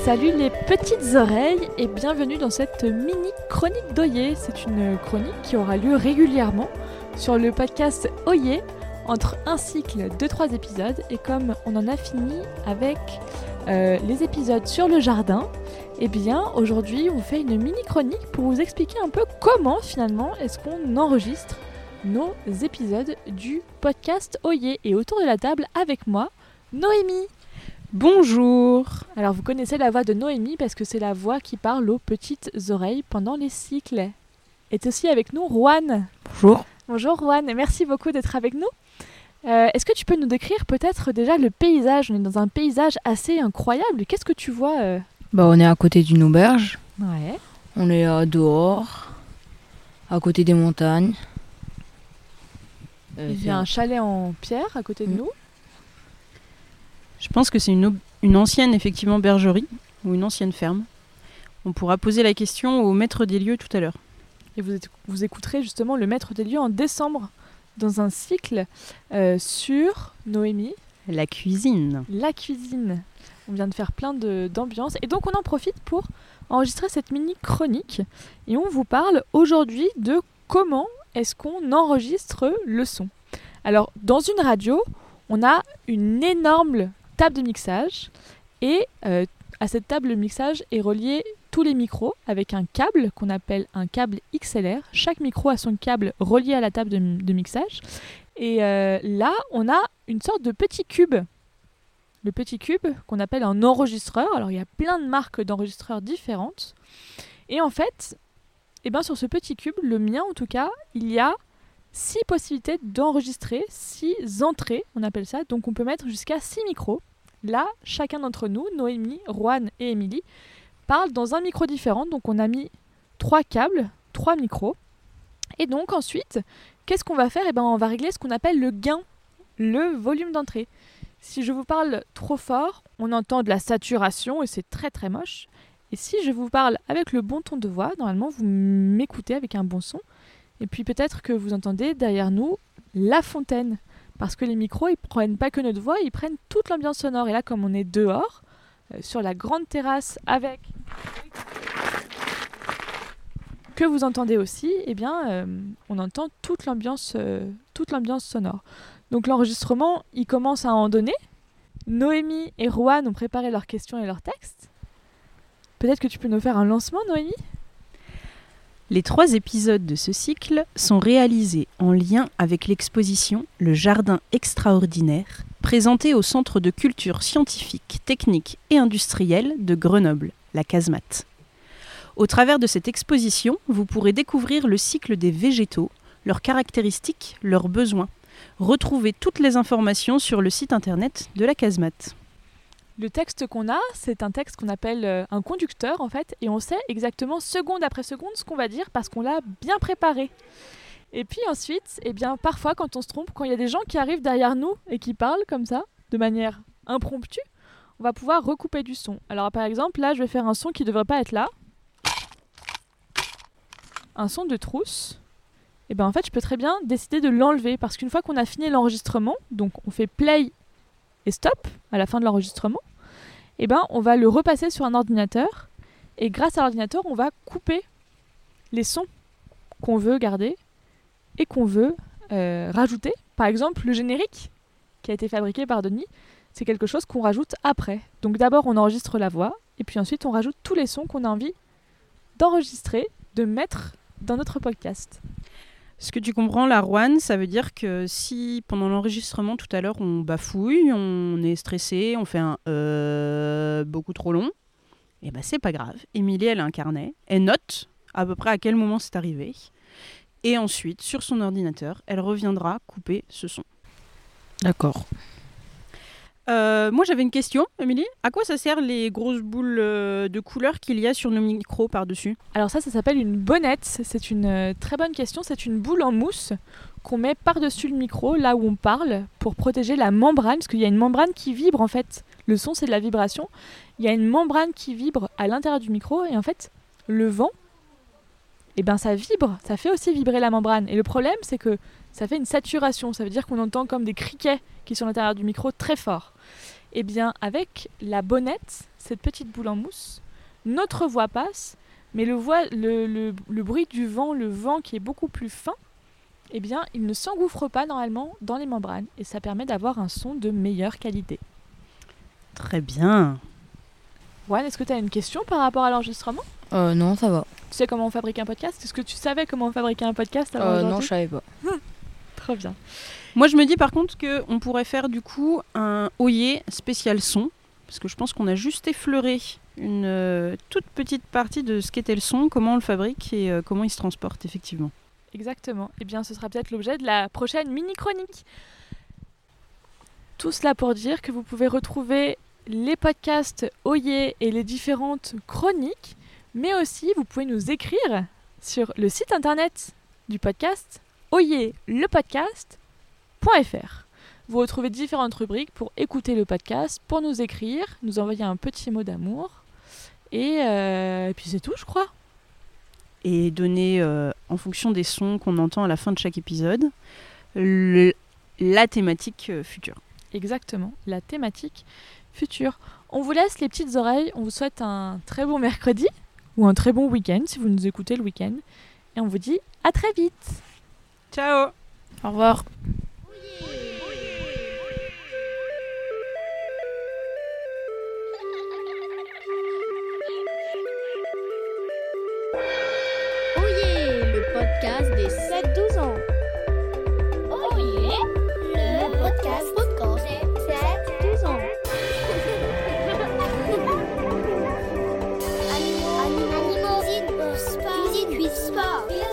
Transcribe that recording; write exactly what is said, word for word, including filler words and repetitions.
Salut les petites oreilles et bienvenue dans cette mini chronique d'Oyer. C'est une chronique qui aura lieu régulièrement sur le podcast Oyer entre un cycle de trois épisodes. Et comme on en a fini avec euh, les épisodes sur le jardin, eh bien aujourd'hui on fait une mini chronique pour vous expliquer un peu comment finalement est-ce qu'on enregistre nos épisodes du podcast Oyer. Et autour de la table avec moi, Noémie. Bonjour. Alors vous connaissez la voix de Noémie parce que c'est la voix qui parle aux petites oreilles pendant les cycles. Est aussi avec nous Juan. Bonjour. Bonjour Juan, et merci beaucoup d'être avec nous. Euh, est-ce que tu peux nous décrire peut-être déjà le paysage ? On est dans un paysage assez incroyable. Qu'est-ce que tu vois euh... Bah, on est à côté d'une auberge. Ouais. On est euh, dehors, à côté des montagnes. Euh, Il y a un chalet en pierre à côté de mmh. nous. Je pense que c'est une, une ancienne effectivement bergerie ou une ancienne ferme. On pourra poser la question au maître des lieux tout à l'heure. Et vous, vous écouterez justement le maître des lieux en décembre dans un cycle euh, sur Noémie. La cuisine. La cuisine. On vient de faire plein de, d'ambiance et donc on en profite pour enregistrer cette mini chronique et on vous parle aujourd'hui de comment est-ce qu'on enregistre le son. Alors dans une radio, on a une énorme table de mixage et euh, à cette table de mixage est relié tous les micros avec un câble qu'on appelle un câble X L R. Chaque micro a son câble relié à la table de, de mixage et euh, là on a une sorte de petit cube, le petit cube qu'on appelle un enregistreur. Alors il y a plein de marques d'enregistreurs différentes et en fait eh ben, sur ce petit cube, le mien en tout cas, il y a six possibilités d'enregistrer, six entrées, on appelle ça. Donc on peut mettre jusqu'à six micros. Là, chacun d'entre nous, Noémie, Juan et Émilie, parle dans un micro différent. Donc on a mis trois câbles, trois micros. Et donc ensuite, qu'est-ce qu'on va faire ? Eh ben, on va régler ce qu'on appelle le gain, le volume d'entrée. Si je vous parle trop fort, on entend de la saturation et c'est très très moche. Et si je vous parle avec le bon ton de voix, normalement vous m'écoutez avec un bon son. Et puis peut-être que vous entendez derrière nous la fontaine. Parce que les micros, ils ne prennent pas que notre voix, ils prennent toute l'ambiance sonore. Et là, comme on est dehors, euh, sur la grande terrasse avec... que vous entendez aussi, eh bien, euh, on entend toute l'ambiance, euh, toute l'ambiance sonore. Donc l'enregistrement, il commence à en donner. Noémie et Juan ont préparé leurs questions et leurs textes. Peut-être que tu peux nous faire un lancement, Noémie ? Les trois épisodes de ce cycle sont réalisés en lien avec l'exposition Le Jardin Extraordinaire, présentée au Centre de culture scientifique, technique et industrielle de Grenoble, la Casemate. Au travers de cette exposition, vous pourrez découvrir le cycle des végétaux, leurs caractéristiques, leurs besoins. Retrouvez toutes les informations sur le site internet de la Casemate. Le texte qu'on a, c'est un texte qu'on appelle euh, un conducteur en fait, et on sait exactement seconde après seconde ce qu'on va dire parce qu'on l'a bien préparé. Et puis ensuite, eh bien, parfois quand on se trompe, quand il y a des gens qui arrivent derrière nous et qui parlent comme ça, de manière impromptue, on va pouvoir recouper du son. Alors par exemple, là je vais faire un son qui ne devrait pas être là. Un son de trousse. Et bien en fait, je peux très bien décider de l'enlever parce qu'une fois qu'on a fini l'enregistrement, donc on fait play et stop à la fin de l'enregistrement, et ben on va le repasser sur un ordinateur et grâce à l'ordinateur on va couper les sons qu'on veut garder et qu'on veut euh, rajouter. Par exemple le générique qui a été fabriqué par Denis, c'est quelque chose qu'on rajoute après. Donc d'abord on enregistre la voix et puis ensuite on rajoute tous les sons qu'on a envie d'enregistrer, de mettre dans notre podcast. Ce que tu comprends là, Juan, ça veut dire que si pendant l'enregistrement tout à l'heure on bafouille, on est stressé, on fait un euh beaucoup trop long, et ben c'est pas grave. Émilie, elle a un carnet, elle note à peu près à quel moment c'est arrivé, et ensuite sur son ordinateur, elle reviendra couper ce son. D'accord. Euh, moi j'avais une question, Émilie. À quoi ça sert les grosses boules euh, de couleur qu'il y a sur nos micros par-dessus ? Alors ça, ça s'appelle une bonnette. C'est une euh, très bonne question. C'est une boule en mousse qu'on met par-dessus le micro, là où on parle, pour protéger la membrane, parce qu'il y a une membrane qui vibre en fait. Le son, c'est de la vibration. Il y a une membrane qui vibre à l'intérieur du micro, et en fait, le vent, eh ben, ça vibre. Ça fait aussi vibrer la membrane. Et le problème, c'est que ça fait une saturation. Ça veut dire qu'on entend comme des criquets qui sont à l'intérieur du micro très fort. Eh bien, avec la bonnette, cette petite boule en mousse, notre voix passe, mais le, voix, le, le, le bruit du vent, le vent qui est beaucoup plus fin, eh bien, il ne s'engouffre pas normalement dans les membranes et ça permet d'avoir un son de meilleure qualité. Très bien. Juan, est-ce que tu as une question par rapport à l'enregistrement ? Euh, non, ça va. Tu sais comment on fabrique un podcast ? Est-ce que tu savais comment fabriquer un podcast avant Euh, aujourd'hui ? non, je savais pas. Très bien. Moi, je me dis par contre qu'on pourrait faire du coup un Oyer spécial son, parce que je pense qu'on a juste effleuré une euh, toute petite partie de ce qu'était le son, comment on le fabrique et euh, comment il se transporte effectivement. Exactement. Eh bien, ce sera peut-être l'objet de la prochaine mini-chronique. Tout cela pour dire que vous pouvez retrouver les podcasts Oyer et les différentes chroniques, mais aussi vous pouvez nous écrire sur le site internet du podcast oyer le podcast point f r. Vous retrouvez différentes rubriques pour écouter le podcast, pour nous écrire, nous envoyer un petit mot d'amour. Et, euh, et puis c'est tout, je crois. Et donner, euh, en fonction des sons qu'on entend à la fin de chaque épisode, le, la thématique euh, future. Exactement, la thématique future. On vous laisse les petites oreilles, on vous souhaite un très bon mercredi, ou un très bon week-end si vous nous écoutez le week-end. Et on vous dit à très vite. Ciao. Au revoir. Oyer, le podcast des sept douze ans. Oyer, le podcast, podcast des sept douze ans. Animaux, animaux, cuisine, sport, cuisine, sport.